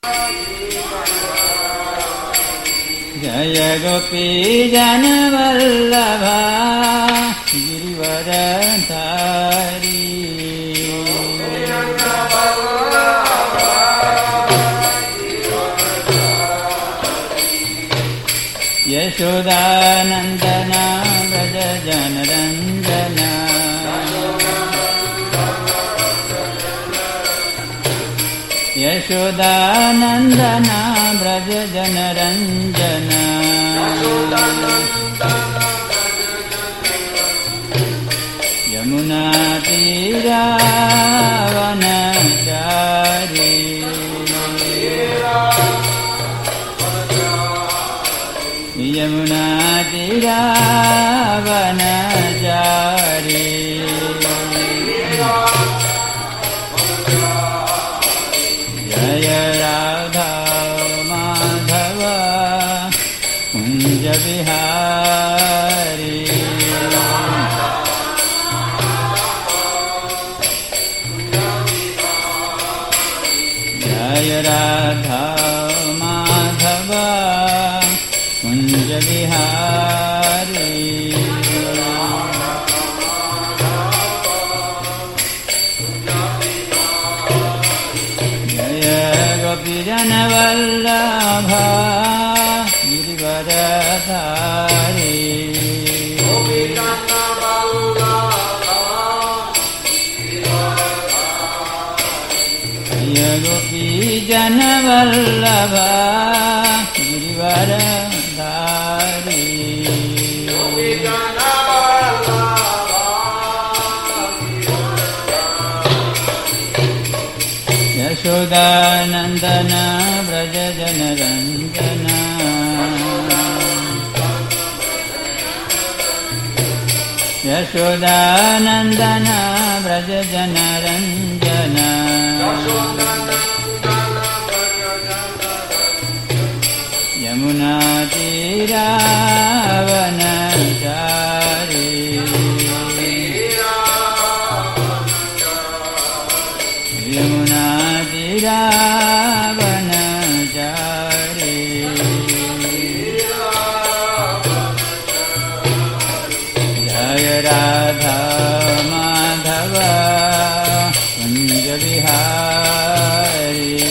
जय गोपी जन वल्लभा गिरिवरधारी यशोदानंदना व्रज जनरंजना यशोदानंदना व्रज जनरंजना यमुना तीरावनचारी यमुना तीरावनचारी जय राधा माधव कुंज बिहारी जय राधा माधव कुंज बिहारी जय गोपीजन वल्लभा गिरिवरधारी जय गोपीजन वल्लभा गिरिवरधारी यशोदानंदन व्रज जनरंजना यशोदानंदन व्रज जनरंजना यमुना तीरावनचारी यमुना तीरावनचारी जय राधा माधव कुंज बिहारी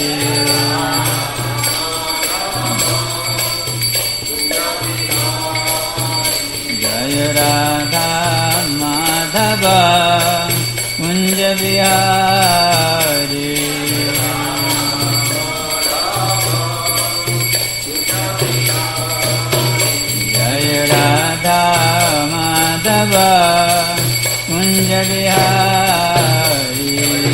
जय राधा माधव कुंज बिहारी जय राधा माधव कुंज बिहारी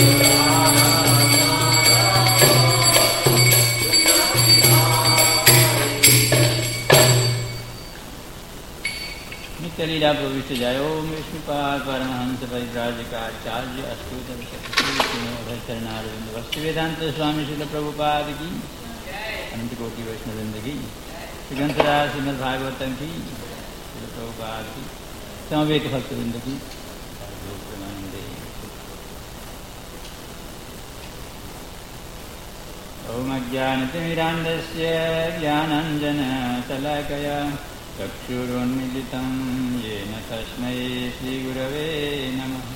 लीला प्रविष्ट जय ओम विष्णुपाद परमहंस परिव्राजकाचार्य अष्टोत्तर शतनारविंद वस्तु वेदांत स्वामी श्रील प्रभुपाद की अनंत कोटि वैष्णववृंद की श्रीग्रंथराज श्रीमद् भागवतम की श्रील प्रभुपाद की समवेत भक्तवृंद की ओम अज्ञानतिमिरान्धस्य ज्ञानाञ्जनशलाकया चक्षुरुन्मीलितं येन तस्मै श्रीगुरवे नमः।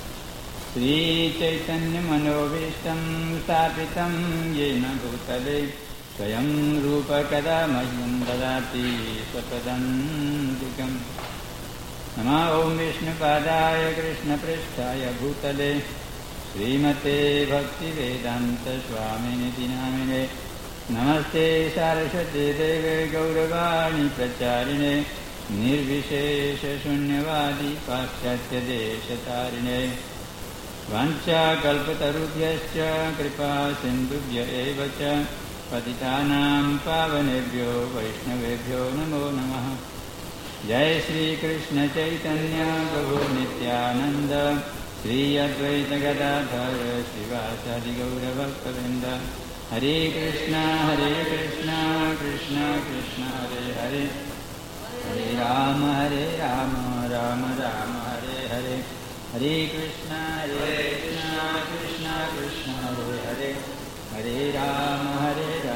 श्रीचैतन्यमनोभीष्टं स्थापितं येन भूतले स्वयं रूप कदा मह्यं ददाति स्वपदान्तिकम्। नमः ॐ विष्णुपादाय कृष्णपृष्ठाय भूतले श्रीमते भक्तिवेदान्तस्वामिनिति नामिने। नमस्ते सारस्वते देवे गौरवाणी प्रचारिणे निर्विशेषशून्यवादी पाश्चात्यदेशतारिणे। वाञ्छाकल्पतरुभ्यश्च कृपा सिन्धुभ्य एव च पतितानां पावनेभ्यो वैष्णवेभ्यो नमो नमः। जय श्री कृष्ण चैतन्य प्रभु नित्यानंद श्री अद्वैत गदाधर श्रीवासादि गौरभक्तवृंद। हरे कृष्णा कृष्ण कृष्ण हरे हरे हरे राम राम राम हरे हरे। हरे कृष्णा कृष्ण कृष्ण हरे हरे हरे राम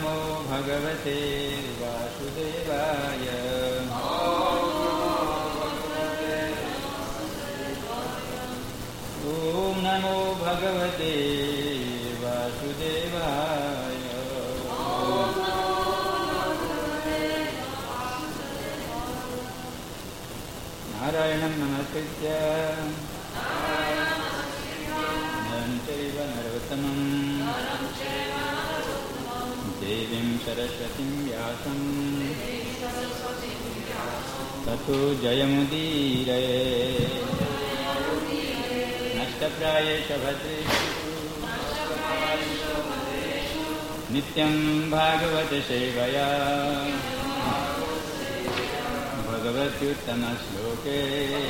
नमो भगवते वासुदेवाय ॐ नमो भगवते वासुदेवाय नारायणं नमस्कृत्य नरं चैव नरोत्तमं देवीं सरस्वतीं व्यासं ततो जयमुदीरये नष्टप्रायेषु भद्रेषु नित्यं भागवत सेवया भगवत्युत्तमश्लोके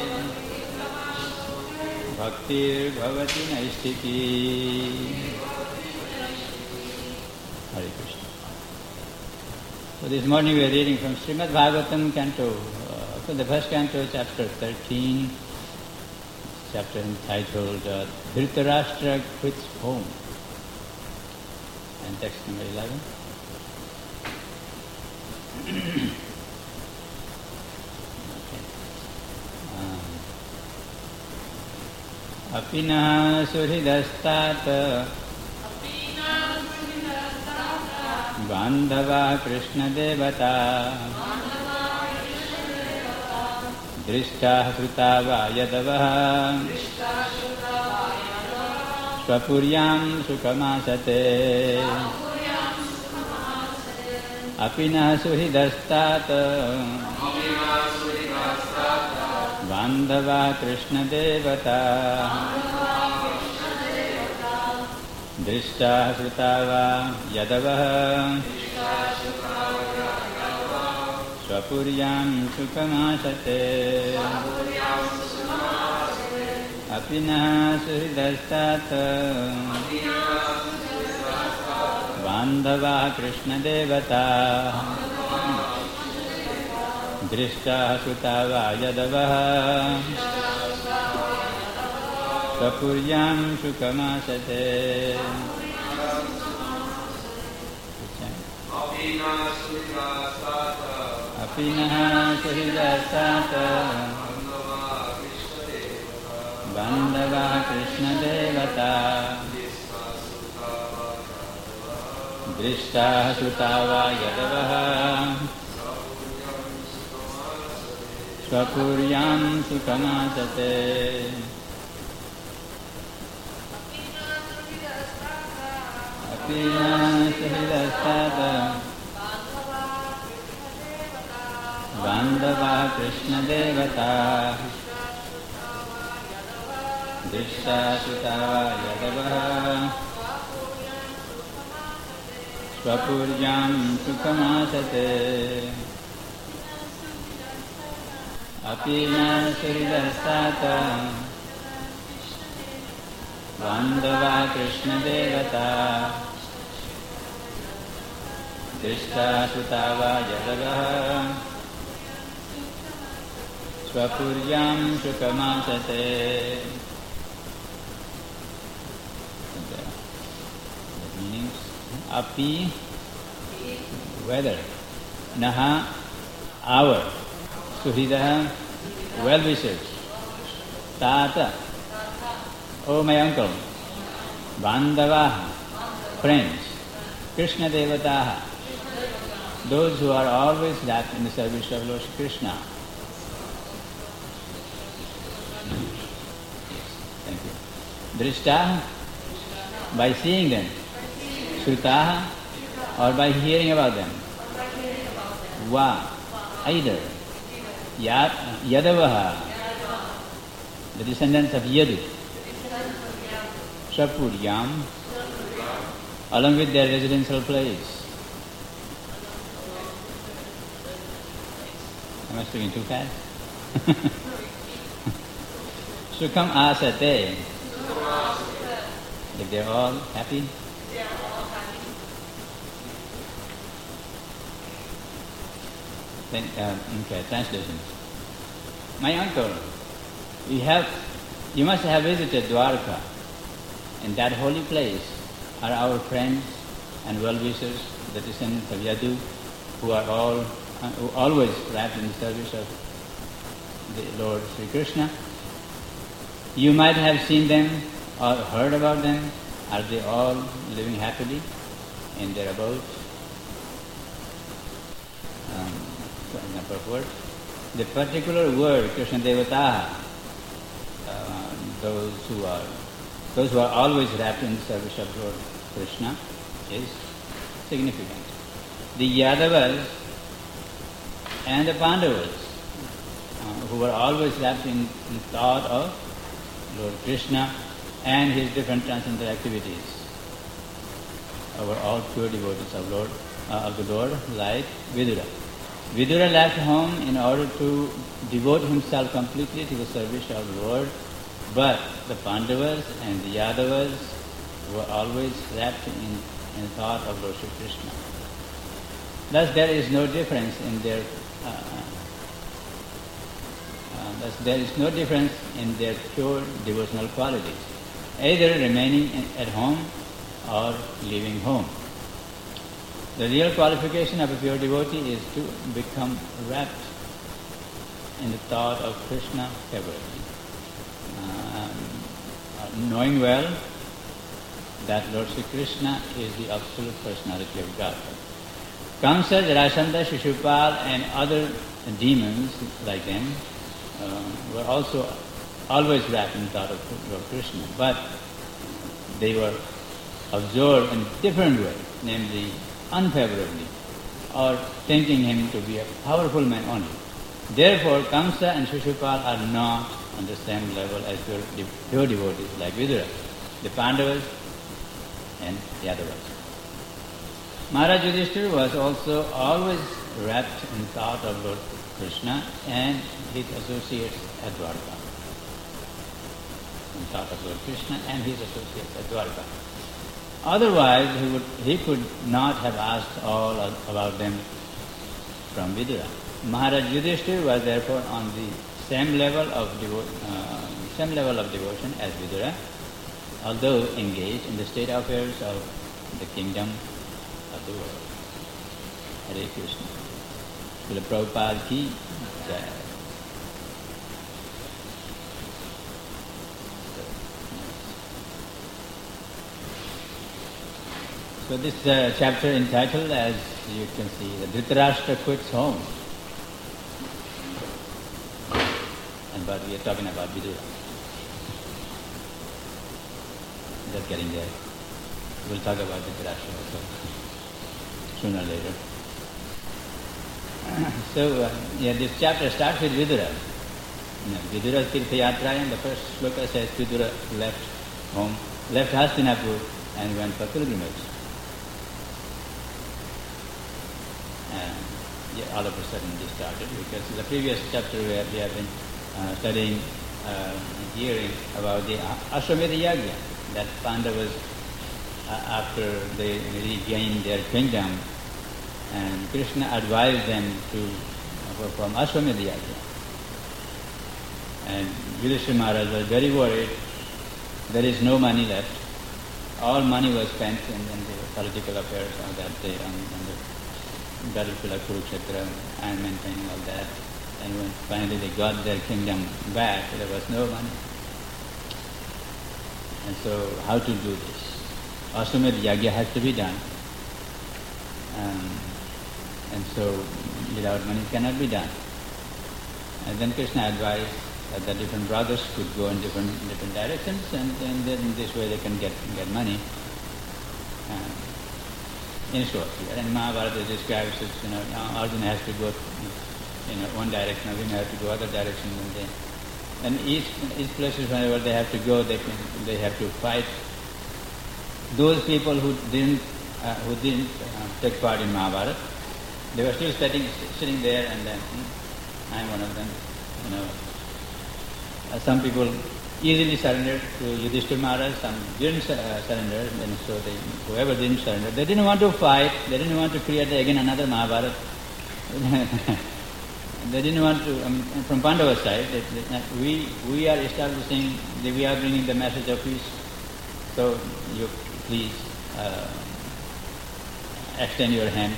भक्तिर्भवति नैष्ठिकी. Hare Krishna. So this morning we are reading from Srimad Bhagavatam canto, the first canto, chapter 13, chapter entitled Dhritarashtra Quits Home, and text number 11. Apina suhridastat Bandhava Krishna Devata Drishta Srutava Yadavaha Swapuryam Sukamasate Apina suhridastat Bandhava Krishna Devata Drishta Srutava Yadavaha Swapuryam Sukamasate Apina Suhridastat Bandhava Krishna Devata Drishta Sutava Yadavaha Sapuryam Sukamasate. Apinaha Suhridasata Bandhava Krishna Devata Drishta Sutava Yadavaha Swapuryam Sukamasate. Apina Suhridasata Bandhava Krishna Devata Drishta Sutava Yadavaha Swapuryam Sukamasate. Apina Suhridasata Bandhava Krishna Devata Drishta Sutava Yadavaha Swapuryam Sukamasate. The meanings: Api, whether, Naha, our, Suhridaha, well-wishers, Tata, oh my uncle, Bandhavaha, friends, Krishna Devataha, those who are always wrapped in the service of Lord Krishna. Thank you. Drishtaha, by seeing them. Srutaha, or by hearing about them. Va, either. Yadavaha, the descendants of Yadu. Swapuryam, along with their residential place. Am I speaking too fast? Sukham asate. If they're all happy. Then, okay, translation. My uncle, you must have visited Dwarka. In that holy place are our friends and well-wishers the descendants of Yadu, who are who always wrapped in the service of the Lord Sri Krishna. You might have seen them or heard about them. Are they all living happily in their abodes? Number of words. The particular word Krishna Devata, those who are always wrapped in the service of Lord Krishna, is significant. The Yadavas and the Pandavas, who were always wrapped in thought of Lord Krishna and his different transcendental activities, were all pure devotees of the Lord, like Vidura. Vidura left home in order to devote himself completely to the service of the Lord, but the Pandavas and the Yadavas were always wrapped in thought of Lord Sri Krishna. Thus there is no difference in their pure devotional qualities, either remaining at home or leaving home. The real qualification of a pure devotee is to become wrapped in the thought of Krishna separately, knowing well that Lord Sri Krishna is the absolute personality of Godhead. Kamsa, Jarasandha, Shishupal and other demons like them were also always wrapped in the thought of Lord Krishna, but they were absorbed in a different way, namely unfavorably, or thinking him to be a powerful man only. Therefore, Kamsa and Shishupal are not on the same level as pure devotees like Vidura, the Pandavas and Yadavas. Maharaj Yudhishthira was also always wrapped in thought of Lord Krishna and his associates at Dwarka. In thought of Lord Krishna and his associates at Dwarka. Otherwise, he could not have asked all about them from Vidura. Maharaj Yudhishthira was therefore on the same level of devotion as Vidura, although engaged in the state affairs of the kingdom of the world. Hare Krishna. Srila Prabhupada ki jai. So this chapter entitled, as you can see, the Dhritarashtra quits home. But we are talking about Vidura. Just getting there. We'll talk about Dhritarashtra also sooner or later. So, this chapter starts with Vidura. Vidura Tirthayatra, and the first sloka says Vidura left home, left Hastinapur and went for pilgrimage. All of a sudden this started, because the previous chapter where we have been studying, hearing about the Ashwamedha Yagya, that Pandavas, after they regained their kingdom, and Krishna advised them to perform Ashwamedha Yagya. And Yudhishthira Maharaj was very worried. There is no money left. All money was spent in the political affairs on that day, on the battlefield of Kurukshetra, and maintaining all that. And when finally they got their kingdom back, there was no money. And so, how to do this? Ashwamedha Yagya has to be done. And so, without money it cannot be done. And then Krishna advised that the different brothers could go in different directions, and then in this way they can get money. In short, and Mahabharata describes it, Arjuna has to go one direction, Arjuna has to go other direction, and each places whenever they have to go, they have to fight those people who didn't take part in Mahabharata. They were still sitting there, and then I'm one of them. Some people easily surrendered to Yudhishthira Maharaj, some didn't surrender, and so whoever didn't surrender, they didn't want to fight, they didn't want to create again another Mahabharata. They didn't want to, from Pandava's side, we are establishing, we are bringing the message of peace, so you please extend your hand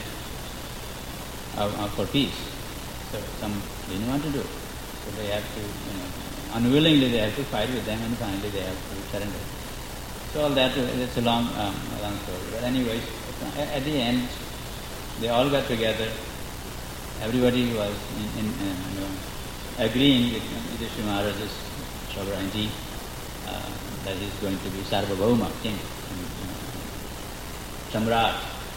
for peace. So some didn't want to do. So they have to, unwillingly they have to fight with them, and finally they have to surrender. So all that, it's a long story. But anyways, at the end, they all got together. Everybody was agreeing with Yudhishthira Maharaj's sovereignty that he's going to be Sarvabhauma, king, Samrat.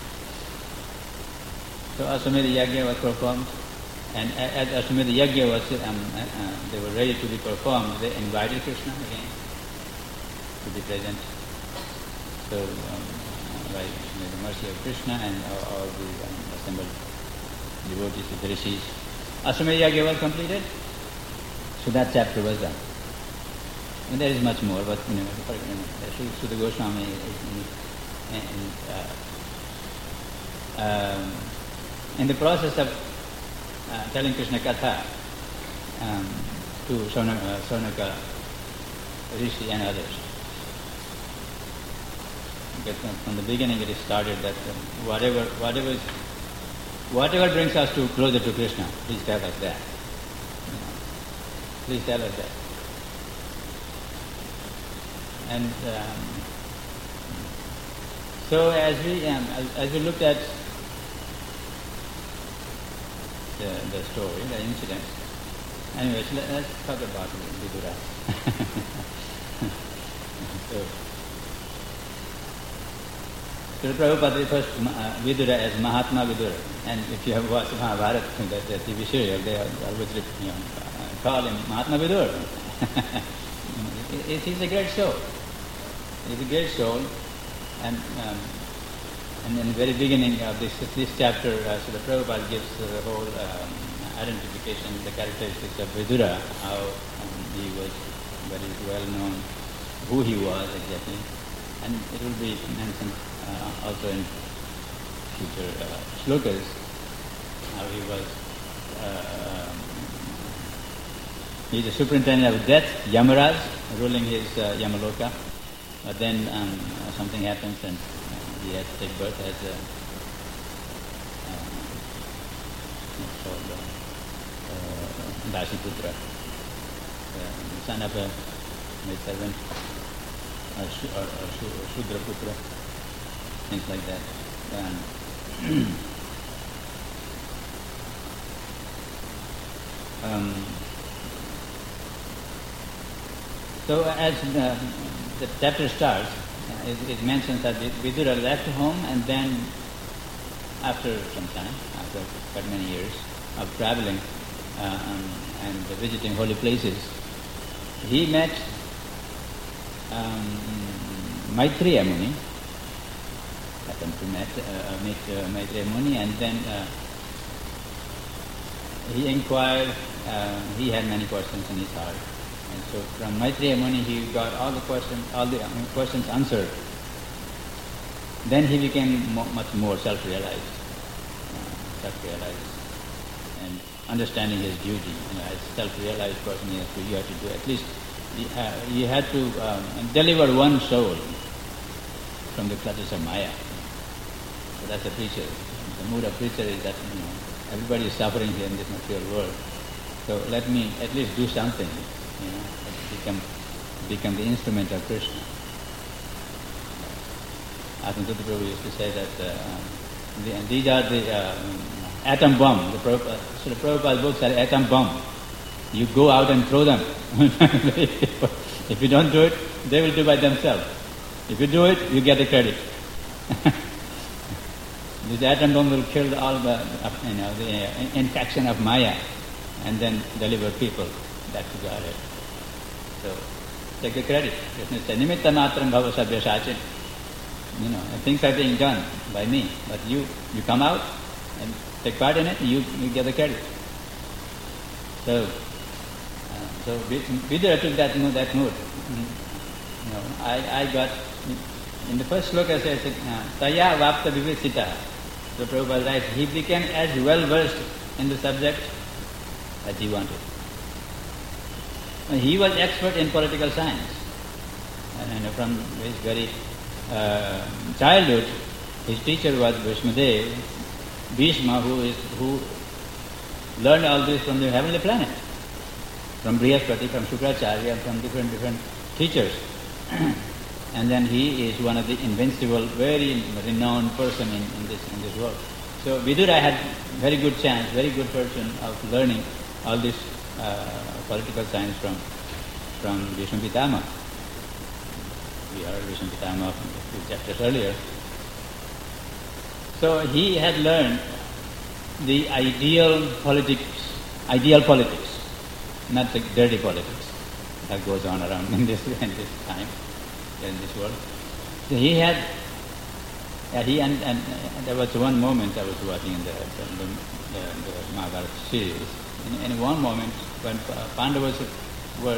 So Aswamedha Yajna was performed, and as Aswamedha Yajna was, they were ready to be performed, they invited Krishna again to be present. So by the mercy of Krishna and all the assembled devotees, the rishis, Aswamedha Yajna was completed. So that chapter was done. And there is much more, but Shuddha Goswami in the process of telling Krishna Katha to Saunaka Rishi and others. Because from the beginning it is started that whatever brings us closer to Krishna, please tell us that. Please tell us that. And so as we looked at the story, the incident. Anyways, let's talk about Vidura. So Prabhupada refers to Vidura as Mahatma Vidura. And if you have watched Mahabharata, the TV serial, they always call him Mahatma Vidura. He's a great soul. He's a great soul. And in the very beginning of this chapter, so the Prabhupada gives the whole identification, the characteristics of Vidura, how he was very well known, who he was exactly. And it will be mentioned also in future shlokas, how he was, he's the superintendent of death, Yamaraj, ruling his Yamaloka. But then something happens and he has to take birth as Dasiputra, the son of a maid servant, or Shudraputra, things like that. So as the chapter starts, it mentions that Vidura left home, and then after some time, after quite many years of traveling and visiting holy places, he met Maitreya Muni, happened to meet Maitreya Muni, and then he inquired, he had many questions in his heart. And so from Maitreya Muni he got all the questions answered. Then he became much more self-realized, and understanding his duty. As self-realized person, he had to do at least. He had to deliver one soul from the clutches of Maya. So that's a preacher. The mood of preacher is that everybody is suffering here in this material world. So let me at least do something. Become the instrument of Krishna. Atmatattva Prabhu used to say that these are the atom bomb. So the Prabhupada's books are atom bomb. You go out and throw them. If you don't do it, they will do by themselves. If you do it, you get the credit. This atom bomb will kill all the infection of Maya, and then deliver people back to Godhead. So take the credit. Krishna said, Nimitta matram bhava sabya sachin. Things are being done by me, but you come out and take part in it, and you get the credit. So Vidura took that mood. I got, in the first sloka says, Taya vapta vivitsita. So Prabhupada writes, he became as well versed in the subject as he wanted. He was expert in political science, and from his very childhood, His teacher was Bhishmadev, Bhishma, who learned all this from the heavenly planet, from Brihaspati, from Shukracharya, from different teachers. And then he is one of the invincible, very renowned person in this world. So Vidura had very good chance, very good person of learning all this political science from Bhishma Pitama. We heard Bhishma Pitama a few chapters earlier. So he had learned the ideal politics, not the dirty politics that goes on around in this time, in this world. So he had, and there was one moment I was watching in the Mahabharata series. In one moment when Pandavas were,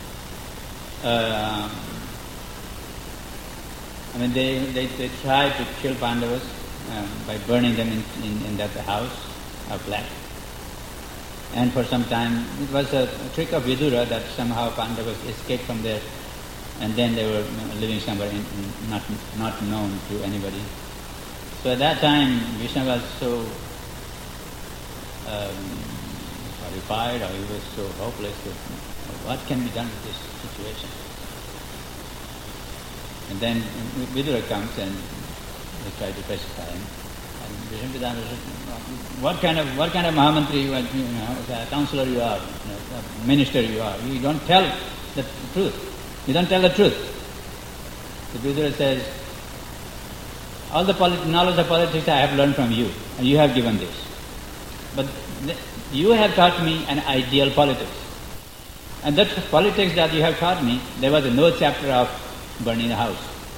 they tried to kill Pandavas by burning them in that house of black. And for some time, it was a trick of Vidura that somehow Pandavas escaped from there, and then they were living somewhere not known to anybody. So at that time, Vishnu was so horrified, or he was so hopeless that what can be done with this situation? And then Vidura comes and they try to pacify him. And Vishnu Pitama says, what kind of Mahamantri you are, counselor you are, minister you are. You don't tell the truth. You don't tell the truth. The Vidura says, all the knowledge of politics I have learned from you, and you have given this. But you have taught me an ideal politics. And that politics that you have taught me, there was no chapter of burning the house.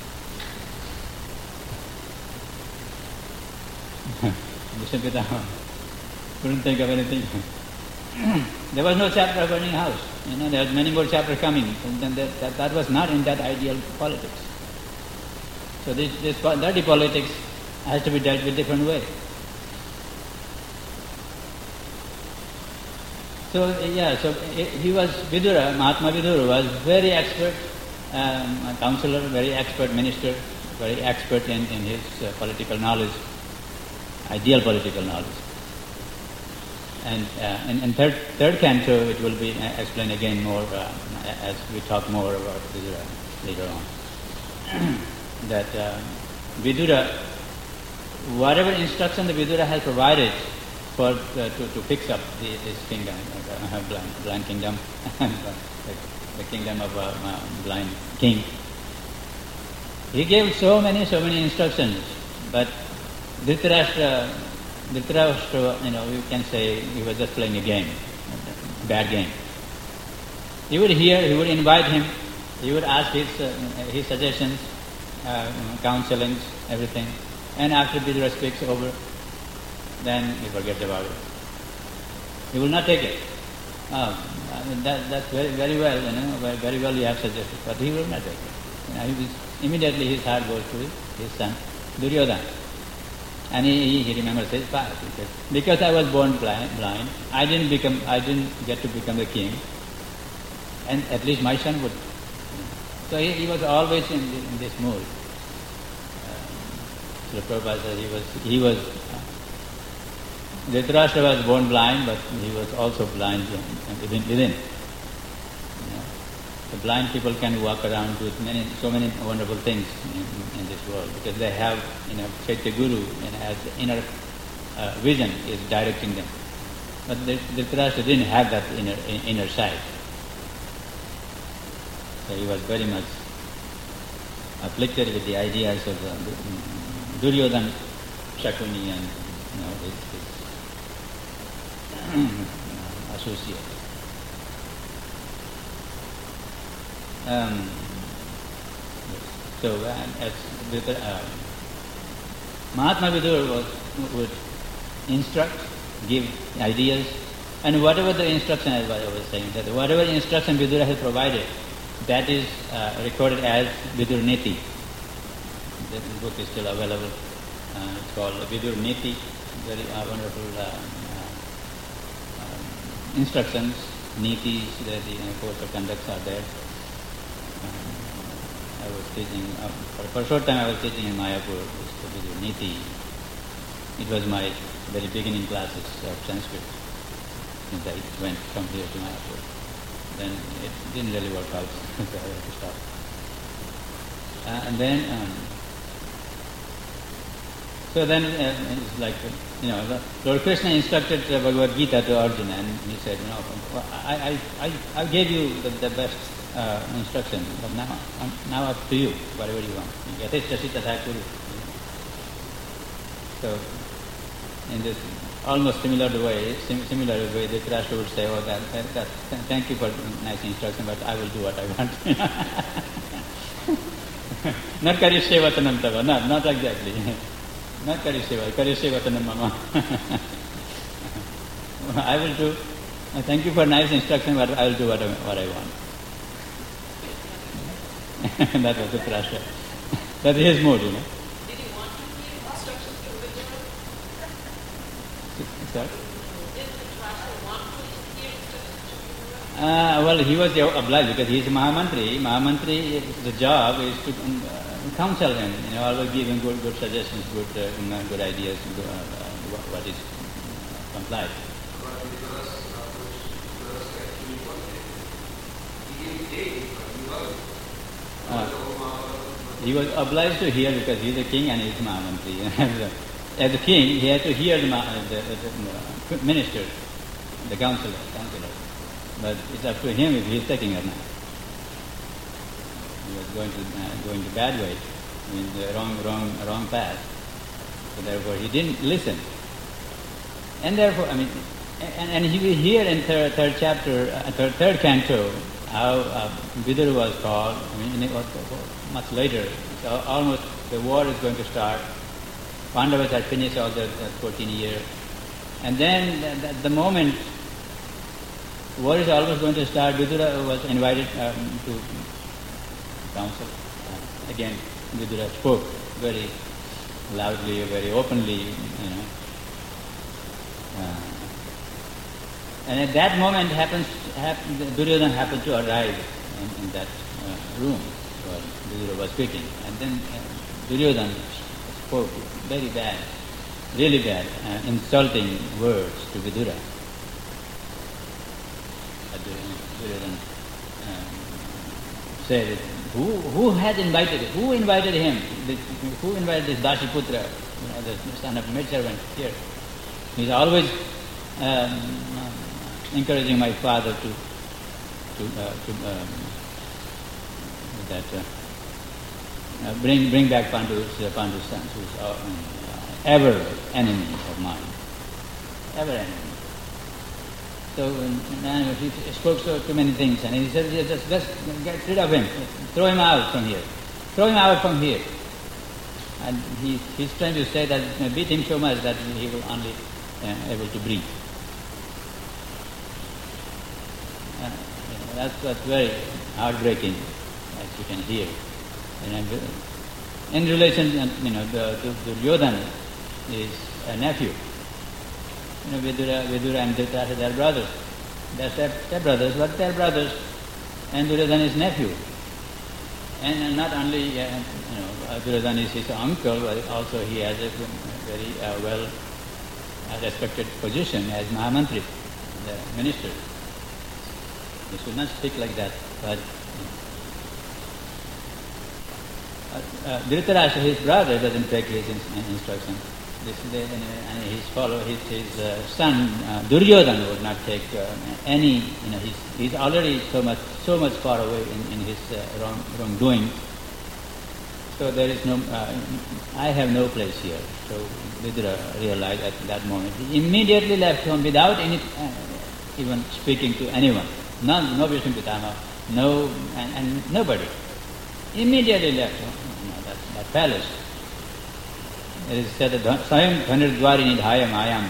Vishnu Pitama couldn't think of anything. There was no chapter of burning house. There was many more chapters coming. And then that was not in that ideal politics. So this dirty politics has to be dealt with different way. So he was Vidura, Mahatma Vidura was very expert counselor, very expert minister, very expert in his political knowledge, ideal political knowledge. And in third canto it will be explained again more as we talk more about Vidura later on. That Vidura, whatever instruction the Vidura has provided for to fix up this kingdom, blind kingdom, the kingdom of a blind king, he gave so many instructions. But Dhritarashtra, you can say he was just playing a game, a bad game. He would hear, he would invite him, he would ask his suggestions, counselings, everything. And after Vidura speaks over, then he forgets about it. He will not take it. That's very well, very well you have suggested, but he will not take it. Immediately his heart goes to his son, Duryodhana. And he remembers his past. He says, because I was born blind, I didn't get to become the king, and at least my son would. So he was always in this mood. Srila Prabhupada says he was Dhritarashtra was born blind, but he was also blind within. The blind people can walk around with so many wonderful things in this world because they have, Chaitya Guru, as the inner vision is directing them. But Dhritarashtra didn't have that inner sight. So he was very much afflicted with the ideas of Duryodhana, Shakuni, and his associate. As Mahatma Vidura would instruct, give ideas, and whatever the instruction, as I was saying, that whatever instruction Vidura has provided, that is recorded as Vidur Niti. That book is still available. It's called Vidur Niti. Very wonderful instructions, nitis, the codes of conducts are there. was teaching, for a short time I was teaching in Mayapur, with Niti. It was my very beginning classes of Sanskrit. Since I went from here to Mayapur. Then it didn't really work out, so I had to stop. And then, it's like, Lord Krishna instructed Bhagavad Gita to Arjuna, and he said, I gave you the best instruction, but now up to you, whatever you want. So, in this almost similar way, Dhritarashtra would say, thank you for nice instruction, but I will do what I want. Not karishye vatanam tava, not exactly. Not karishye vatanam mama. I will do, thank you for nice instruction, but I will do what I want. That was Dhritarashtra. That's his mood, Did he want to give instructions to Vijaya? Sir? Did Dhritarashtra want to give instructions to Vijaya? Well, he was obliged because he is a Mahamantri. Mahamantri, the job is to counsel him, always give him good suggestions, good ideas, what is complied. He was obliged to hear because he is a king and he is a Mahamantri. As a king, he had to hear the ministers, the counselor. But it's up to him if he is taking or not. He was going to bad way, the wrong path. So therefore, he didn't listen. And therefore, and he will hear in third chapter, third canto, how Vidura was called. It was much later. So almost the war is going to start. Pandavas had finished all the 14 years. And then the moment war is almost going to start, Vidura was invited to council. Again, Vidura spoke very loudly, very openly, and at that moment, Duryodhana happened to arrive in that room where Vidura was speaking. And then Duryodhana spoke very bad, really bad, insulting words to Vidura. Duryodhana said, who had invited him? Who invited him? Who invited this Dashiputra, the son of maidservant here? He's always encouraging my father to bring back Pandu's son, who's ever enemy of mine, ever enemy. So he spoke too many things, and he said, just get rid of him, throw him out from here. And he's trying to say that beat him so much that he will only able to breathe. That's very heartbreaking, as you can hear. In relation, the Duryodhana is a nephew. Vidura and Dhritarashtra, they are brothers. They are step-brothers, but they are brothers. And Duryodhana is nephew. And not only, Duryodhana is his uncle, but also he has a very well respected position as Mahamantri, the minister. He should not speak like that. But Dhritarashtra, his brother, doesn't take his instruction. And his son Duryodhana would not take any. He's already so much far away in his wrongdoing. So there is no. I have no place here. So Vidura realized at that moment. He immediately left home without even speaking to anyone. No Vishnu Pitama, and nobody. Immediately left that palace. It is said that Swayam Dhanurdwari Nidhaya Mayam.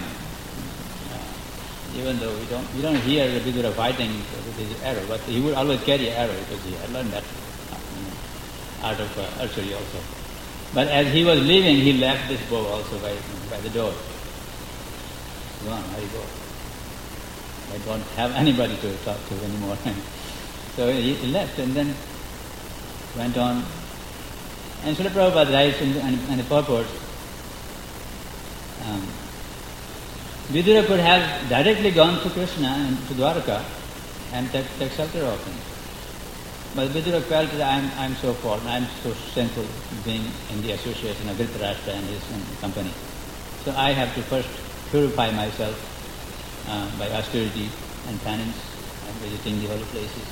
Even though we don't hear the Vidura fighting with his arrow, but he would always carry an arrow because he had learned that art of archery also. But as he was leaving, he left this bow also by the door. Go on, how you go? I don't have anybody to talk to anymore. So he left and then went on And Srila Prabhupada writes in the purport, Vidura could have directly gone to Krishna and to Dwarka and take shelter of him. But Vidura felt that I'm so fallen, I'm so sinful being in the association of Dhritarashtra and his company. So I have to first purify myself by austerity and penance and visiting the holy places.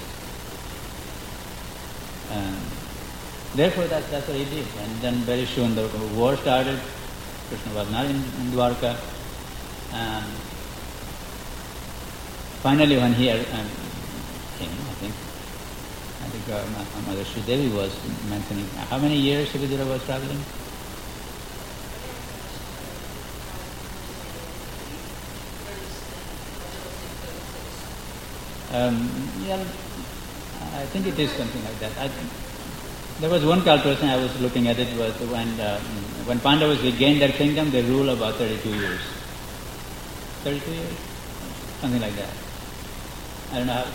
Therefore, that's what he did. And then very soon the war started. Krishna was not in Dwarka. Finally, when he came, I think Mother Sridevi was mentioning how many years Vidura was traveling. Yeah, I think it is something like that. There was one calculation I was looking at. It was when Pandavas regained their kingdom, they ruled about 32 years. 32 years, something like that. I don't know how.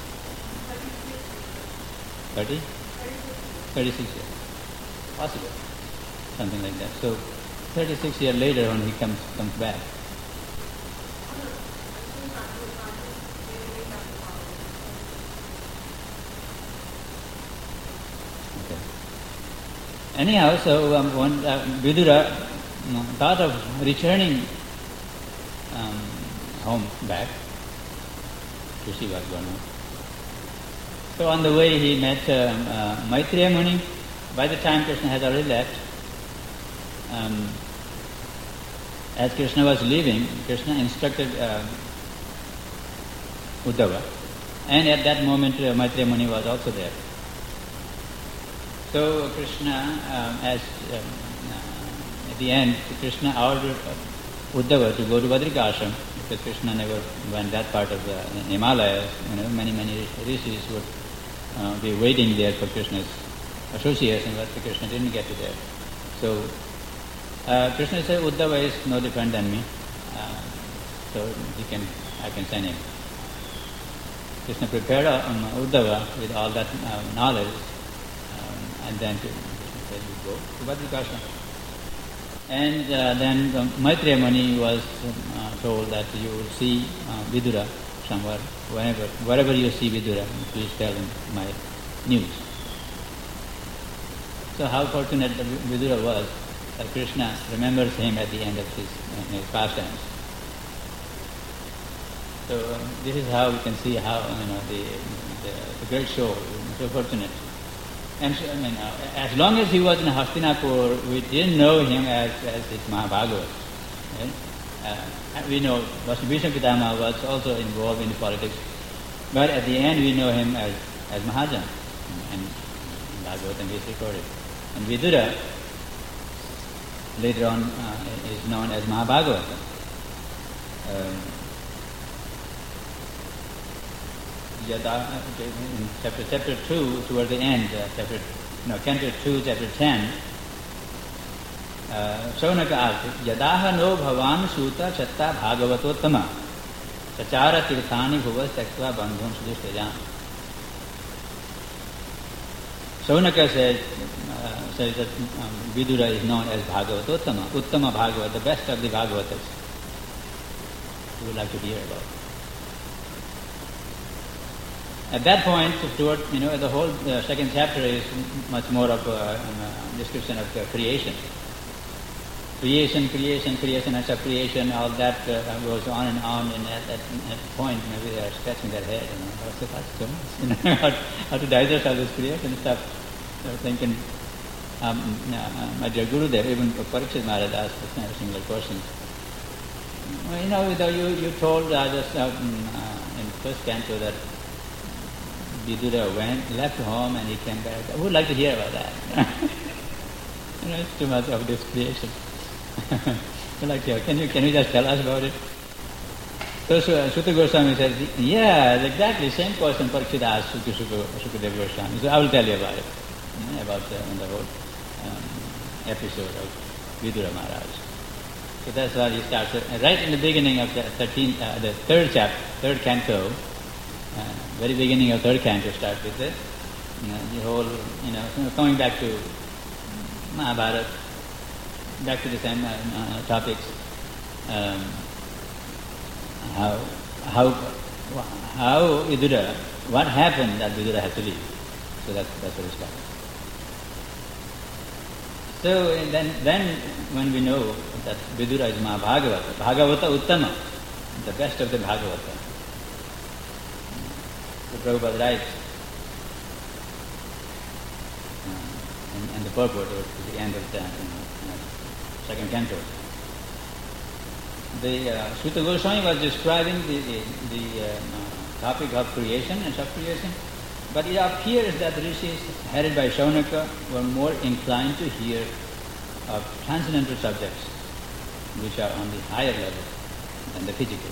30? 36 years. Possible. Something like that. So 36 years later when he comes back. Okay. Anyhow, so when Vidura thought of returning home back to see what's going on. So on the way he met Maitreya Muni. By the time Krishna had already left, as Krishna was leaving, Krishna instructed Uddhava, and at that moment Maitreya Muni was also there. So Krishna, at the end, Krishna ordered Uddhava to go to Badrikashram, because Krishna never went that part of the Himalayas. Many rishis would be waiting there for Krishna's association, but Krishna didn't get to there. So Krishna said, Uddhava is no different than me, so I can send him. Krishna prepared Uddhava with all that knowledge, and then Krishna said, you go to Badrikashram. And then Maitreya Muni was told that you will see Vidura somewhere, wherever you see Vidura, please tell him my news. So how fortunate Vidura was that Krishna remembers him at the end of his pastimes. So this is how we can see how the great soul is so fortunate. And so, as long as he was in Hastinapur, we didn't know him as this Mahabhagavat. Right? We know Vishnu Pitama was also involved in politics, but at the end we know him as Mahajan, and Bhagavatam is recorded. And Vidura later on is known as Mahabhagavatam. In chapter 2, toward the end, canto 2, chapter 10, Saunaka asks, Yadaha no bhavan suta chatta bhagavatottama chachara tirthani bhuvas taktva bandhun sudhishtajan. Saunaka says that Vidura is known as Bhagavatottama, Uttama Bhagavat, the best of the Bhagavatas. We would like to hear about. At that point, toward the whole second chapter is much more of a description of creation. Creation, and sub-creation, all that goes on, and at that point, maybe they are scratching their head, what's the how to digest all this creation stuff. They're thinking, my dear Gurudev, even Parikshit Maharaj asked a similar question. You told just in first canto that Vidura left home and he came back. I would like to hear about that. It's too much of this creation. I'd like to hear. Can you just tell us about it? So Sutta Goswami says, yeah, exactly, same question Parikshit asked Sukadeva Goswami. So I will tell you about it, about the whole episode of Vidura Maharaj. So that's why he starts right in the beginning of the third chapter, third canto. Very beginning of third canto start with it. The whole, coming back to Mahabharata, back to the same topics. How Vidura, what happened that Vidura had to leave? So that's what it's called. So then when we know that Vidura is Mahabhagavata, Bhagavata Uttama, the best of the Bhagavata. So Prabhupada writes, and the purport at the end of the second canto. The Sutta Goswami was describing the topic of creation and sub-creation, but it appears that the rishis headed by Shaunaka were more inclined to hear of transcendental subjects, which are on the higher level than the physical.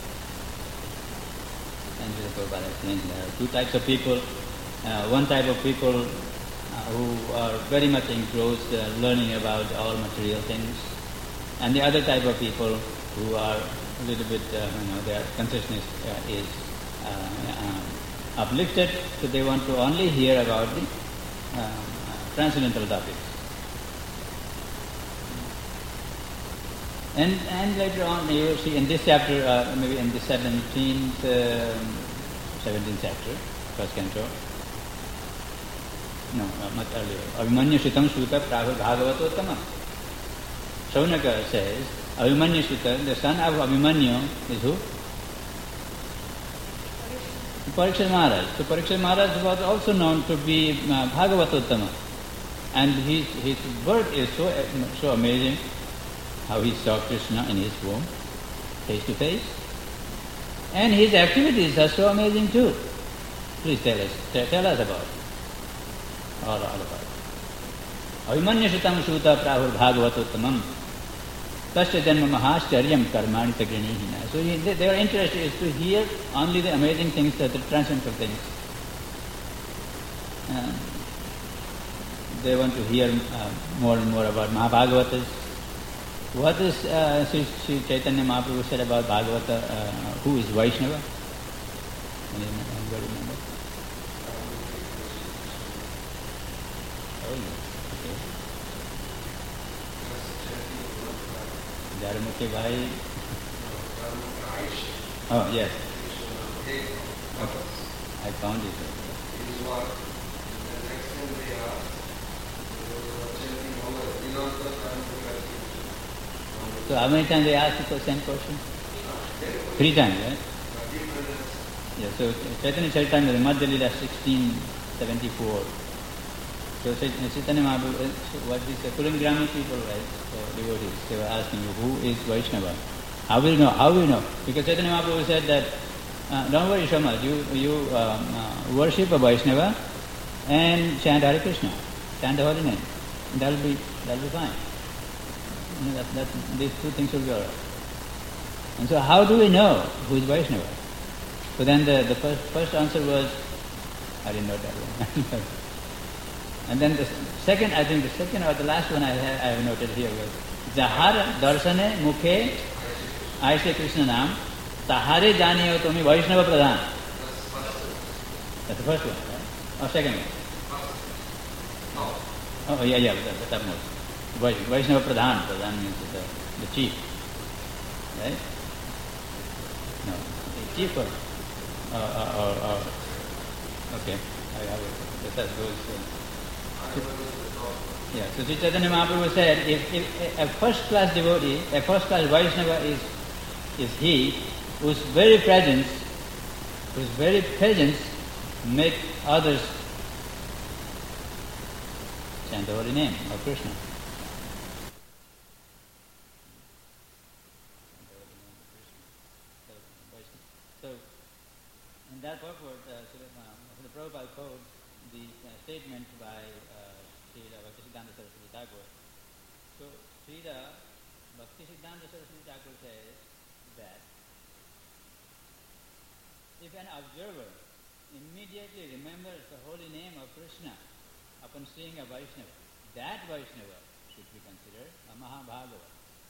And Prabhupada explained there are two types of people. One type of people who are very much engrossed learning about all material things, and the other type of people who are a little bit, their consciousness is uplifted, so they want to only hear about the transcendental topics. And later on, you will see in this chapter, maybe in the 17th chapter, first canto. No, much earlier. Abhimanyu Sutam Suta Prabhu Bhagavatottama. Shaunaka says, Abhimanyu Suta, the son of Abhimanyu is who? Parikshit Maharaj. So Parikshit Maharaj was also known to be Bhagavatottama. And his birth is so amazing, how he saw Krishna in his womb, face to face. And his activities are so amazing too. Please tell us about it. All about it. Abhimanyu Sutam Suta Prabhur Bhagavatottamam Tasya Janma Mahascharyam Karmani Tagrinihina. So their interest is to hear only the amazing things, the transcendental things. They want to hear more and more about Mahabhagavatas. What is Sri Chaitanya Mahaprabhu said about Bhagavata? Who is Vaishnava? Anybody remember? Okay. Dharmukhi Bhai. Oh, yes. Okay. I found it. So how many times they asked the same question? 3 times, right? Yeah, so Chaitanya Charitamrita, Madhya Lila 1674. So Chaitanya Mahaprabhu, what is the Kulangrami people, right? So devotees, they were asking you, who is Vaishnava? How will you know? How will you know? Because Chaitanya Mahaprabhu said that, don't worry so much, you worship a Vaishnava and chant Hare Krishna, chant the holy name. That'll be fine. These 2 things will be all right. And so how do we know who is Vaishnava? So then the first answer was, I didn't know that one. And then the second or the last one I have noted here was, Jahar Darsane Mukhe Aishe Krishna Nam Tahare Janiyo Tomi Vaishnava Pradhan. That's the first one, right? Or second one? Oh, yeah, the topmost. Vaishnava Pradhan. Pradhan means the chief. Right? No. The chief or okay. That goes. Yeah. So Sri Chaitanya Mahaprabhu said, if a first-class devotee, a first-class Vaishnava is he whose very presence make others chant the holy name of Krishna. So, in that purport, the Prabhupada quotes the statement by Srila Bhaktisiddhanta Saraswati Thakur. So, Srila Bhaktisiddhanta Saraswati Thakur says that if an observer immediately remembers the holy name of Krishna upon seeing a Vaishnava, that Vaishnava should be considered a Mahabhagava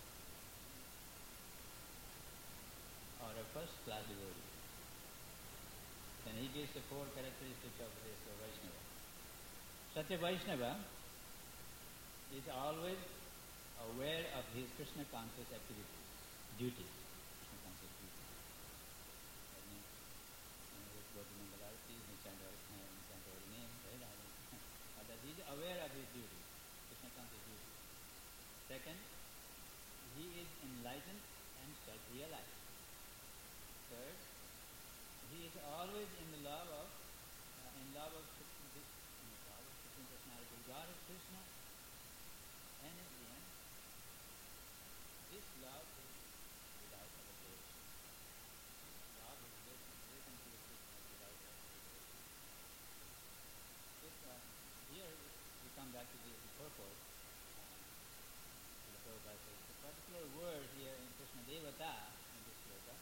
or a first-class devotee. Then he gives the 4 characteristics of this Vaishnava. Such a Vaishnava is always aware of his Krishna conscious activities, duties, Krishna conscious duties. That means, we go to Mangalarti, we chant our name, right? That he is aware of his duties, Krishna conscious duties. Second, he is enlightened and self-realized. Third, he is always in love of Supreme Personality of God, Krishna, and in the end, this love is without obligation. Love is relation to Krishna without obligation. Here we come back to the purport. The Prabhupada says the particular word here in Krishna Devata in this sloka.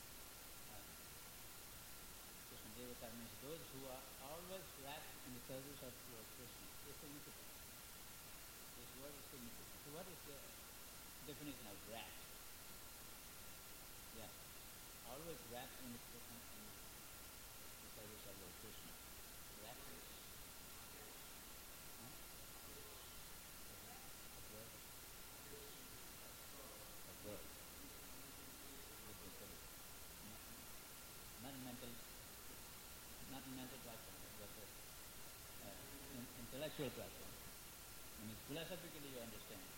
Krishna Devata means those who are always wrapped in the service of Lord Krishna. It's significant. This word is significant. So what is the definition of wrapped? Yeah. Always wrapped in the service of Lord Krishna. Wrapped is a verb. Not mental platform, but intellectual platform. I mean, philosophically you understand.